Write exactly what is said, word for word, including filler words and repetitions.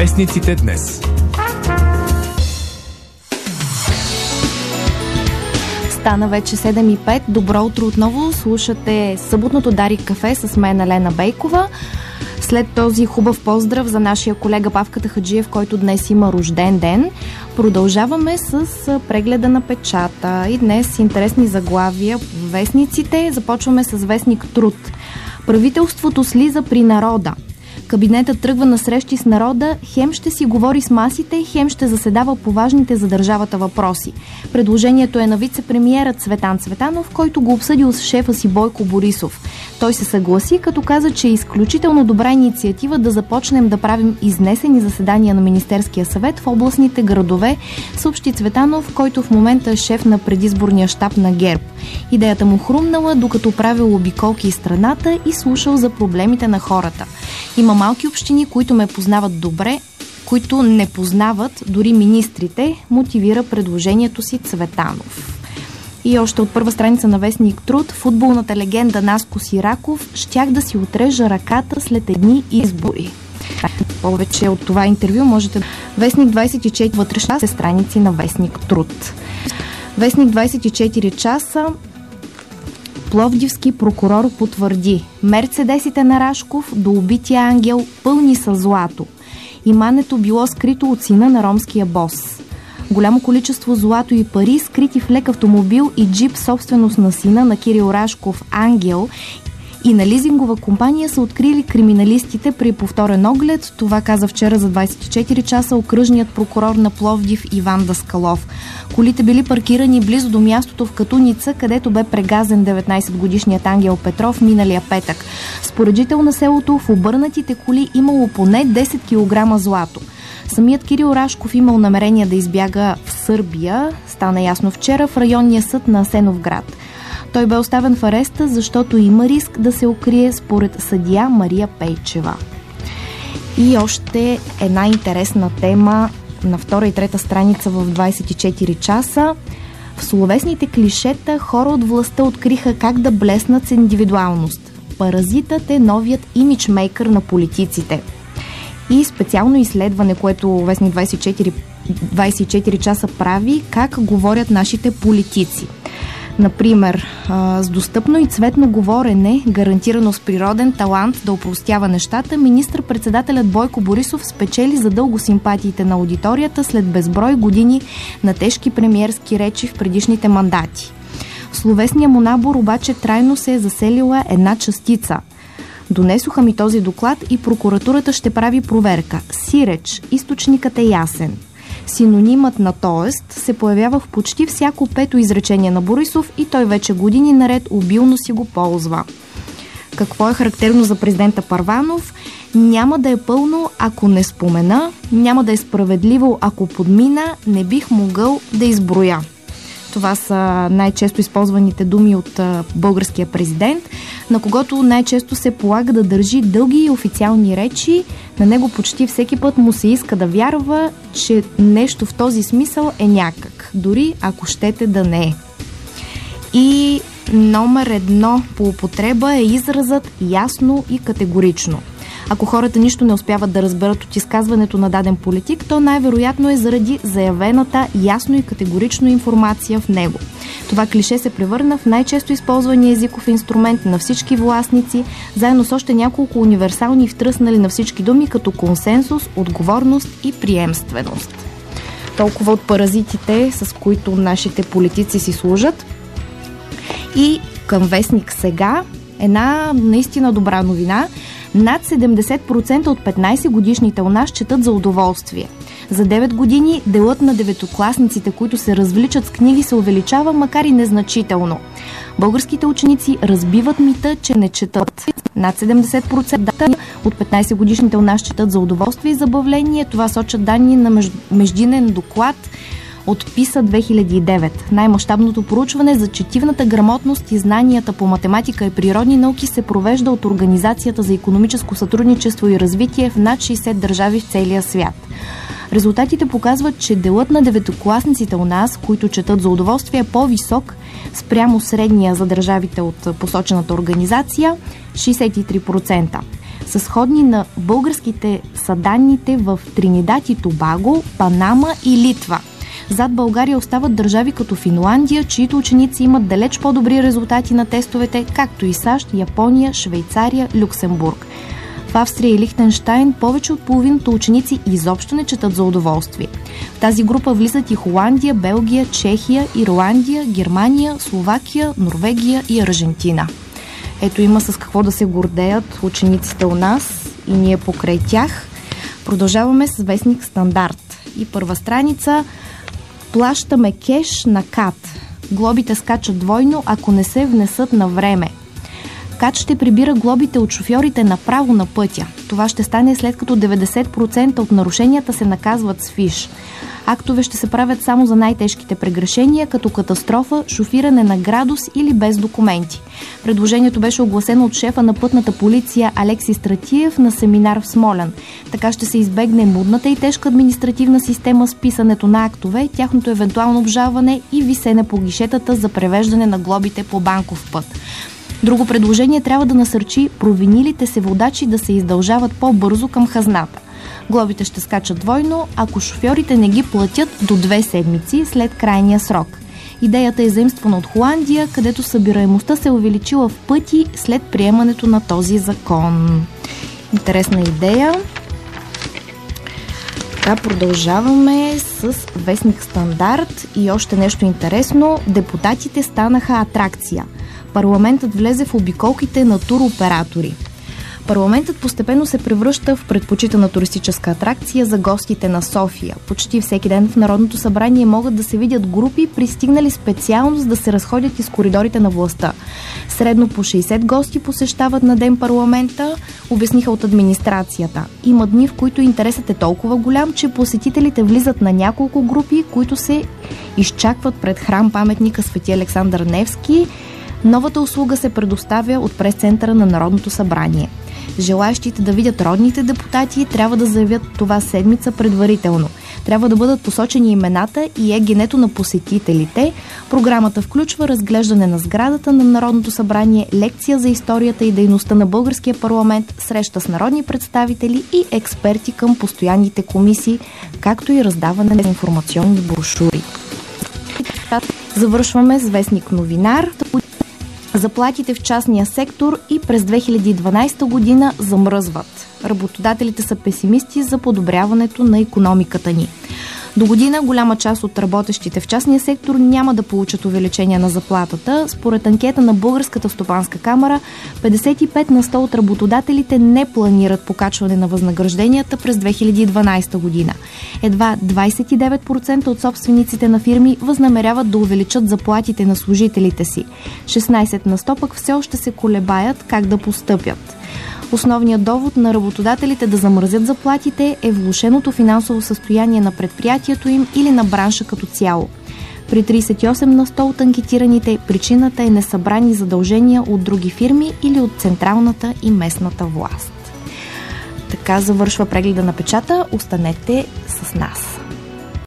Вестниците днес. Стана вече седем и пет. Добро утро отново. Слушате съботното Дарик кафе с мен Елена Бейкова. След този хубав поздрав за нашия колега Павката Хаджиев, който днес има рожден ден, продължаваме с прегледа на печата. И днес интересни заглавия в вестниците. Започваме с вестник Труд. Правителството слиза при народа. Кабинетът тръгва на срещи с народа, хем ще си говори с масите, хем ще заседава по важните за държавата въпроси. Предложението е на вице-премиера Цветан Цветанов, който го обсъдил с шефа си Бойко Борисов. Той се съгласи, като каза, че е изключително добра инициатива да започнем да правим изнесени заседания на Министерския съвет в областните градове, съобщи Цветанов, който в момента е шеф на предизборния щаб на ГЕРБ. Идеята му хрумнала, докато правил обиколки из страната и слушал за проблемите на хората. Има малки общини, които ме познават добре, които не познават дори министрите, мотивира предложението си Цветанов. И още от първа страница на вестник Труд, футболната легенда Наско Сираков щях да си отрежа ръката след едни избори. Повече от това интервю можете да... Вестник двадесет и четири вътрешните страници на вестник Труд. Вестник двадесет и четири часа. Пловдивски прокурор потвърди: мерцедесите на Рашков до убития ангел пълни са злато. Имането било скрито от сина на ромския бос. Голямо количество злато и пари, скрити в лек автомобил и джип, собственост на сина на Кирил Рашков, Ангел, и на лизингова компания са открили криминалистите при повторен оглед. Това каза вчера за двадесет и четири часа окръжният прокурор на Пловдив Иван Даскалов. Колите били паркирани близо до мястото в Катуница, където бе прегазен деветнадесетгодишният Ангел Петров миналия петък. Според жител на селото, в обърнатите коли имало поне десет килограма злато. Самият Кирил Рашков имал намерение да избяга в Сърбия, стана ясно вчера в районния съд на Асеновград. Той бе оставен в ареста, защото има риск да се укрие, според съдия Мария Пейчева. И още една интересна тема на втора и трета страница в двадесет и четири часа. В словесните клишета хора от властта откриха как да блеснат с индивидуалност. Паразитът е новият имиджмейкър на политиците. И специално изследване, което вестник двадесет и четири, двадесет и четири часа прави, как говорят нашите политици. Например, с достъпно и цветно говорене, гарантирано с природен талант да опростява нещата, министър-председателят Бойко Борисов спечели задълго симпатиите на аудиторията след безброй години на тежки премиерски речи в предишните мандати. В словесния му набор обаче трайно се е заселила една частица. Донесоха ми този доклад и прокуратурата ще прави проверка. Сиреч, източникът е ясен. Синонимът на тоест се появява в почти всяко пето изречение на Борисов и той вече години наред обилно си го ползва. Какво е характерно за президента Първанов? Няма да е пълно, ако не спомена, няма да е справедливо, ако подмина, не бих могъл да изброя. Това са най-често използваните думи от а, българския президент, на когото най-често се полага да държи дълги и официални речи. На него почти всеки път му се иска да вярва, че нещо в този смисъл е някак, дори ако щете да не е. И номер едно по употреба е изразът ясно и категорично. Ако хората нищо не успяват да разберат от изказването на даден политик, то най-вероятно е заради заявената ясно и категорично информация в него. Това клише се превърна в най-често използвания езиков инструмент на всички властници, заедно с още няколко универсални втръснали на всички думи, като консенсус, отговорност и приемственост. Толкова от паразитите, с които нашите политици си служат. И към вестник Сега една наистина добра новина. Над седемдесет процента от петнадесетгодишните у нас четат за удоволствие. За девет години делът на деветокласниците, които се развличат с книги, се увеличава, макар и незначително. Българските ученици разбиват мита, че не четат. Над седемдесет процента от петнадесетгодишните у нас четат за удоволствие и забавление. Това сочат данни на междинен доклад от ПИСА две хиляди и девет. Най-мащабното проучване за четивната грамотност и знанията по математика и природни науки се провежда от Организацията за икономическо сътрудничество и развитие в над шейсет държави в целия свят. Резултатите показват, че делът на деветокласниците у нас, които четат за удоволствие, е по-висок спрямо средния за държавите от посочената организация – шейсет и три процента. Са сходни на българските са данните в Тринидад и Тобаго, Панама и Литва. Зад България остават държави като Финландия, чиито ученици имат далеч по-добри резултати на тестовете, както и САЩ, Япония, Швейцария, Люксембург. В Австрия и Лихтенщайн повече от половината ученици изобщо не четат за удоволствие. В тази група влизат и Холандия, Белгия, Чехия, Ирландия, Германия, Словакия, Норвегия и Аржентина. Ето, има с какво да се гордеят учениците у нас и ние покрай тях. Продължаваме с вестник Стандарт. И първа страница: плащаме кеш на КАТ. Глобите скачат двойно, ако не се внесат на време. КАТ ще прибира глобите от шофьорите направо на пътя. Това ще стане след като деветдесет процента от нарушенията се наказват с фиш. Актове ще се правят само за най-тежките прегрешения, като катастрофа, шофиране на градус или без документи. Предложението беше огласено от шефа на пътната полиция Алекси Стратиев на семинар в Смолян. Така ще се избегне мудната и тежка административна система с писането на актове, тяхното евентуално обжалване и висене по гишетата за превеждане на глобите по банков път. Друго предложение трябва да насърчи провинилите се водачи да се издължават по-бързо към хазната. Глобите ще скачат двойно, ако шофьорите не ги платят до две седмици след крайния срок. Идеята е заимствана от Холандия, където събираемостта се е увеличила в пъти след приемането на този закон. Интересна идея. Така, продължаваме с вестник Стандарт и още нещо интересно. Депутатите станаха атракция. Парламентът влезе в обиколките на туроператори. Парламентът постепенно се превръща в предпочитана туристическа атракция за гостите на София. Почти всеки ден в Народното събрание могат да се видят групи, пристигнали специално за да се разходят из коридорите на властта. Средно по шейсет гости посещават на ден парламента, обясниха от администрацията. Има дни, в които интересът е толкова голям, че посетителите влизат на няколко групи, които се изчакват пред храм-паметника Свети Александър Невски. Новата услуга се предоставя от прес-центъра на Народното събрание. Желаещите да видят родните депутати трябва да заявят това седмица предварително. Трябва да бъдат посочени имената и егенето на посетителите. Програмата включва разглеждане на сградата на Народното събрание, лекция за историята и дейността на българския парламент, среща с народни представители и експерти към постоянните комисии, както и раздаване на информационни брошури. Завършваме с вестник Новинар. Заплатите в частния сектор и през две хиляди и дванадесета година замръзват. Работодателите са песимисти за подобряването на икономиката ни. До година голяма част от работещите в частния сектор няма да получат увеличение на заплатата. Според анкета на Българската стопанска камара, петдесет и пет на сто от работодателите не планират покачване на възнагражденията през две хиляди и дванадесета година. Едва двадесет и девет процента от собствениците на фирми възнамеряват да увеличат заплатите на служителите си. шестнадесет на сто пък все още се колебаят как да постъпят. Основният довод на работодателите да замразят заплатите е влошеното финансово състояние на предприятието им или на бранша като цяло. При тридесет и осем на сто от анкетираните причината е несъбрани задължения от други фирми или от централната и местната власт. Така завършва прегледа на печата. Останете с нас.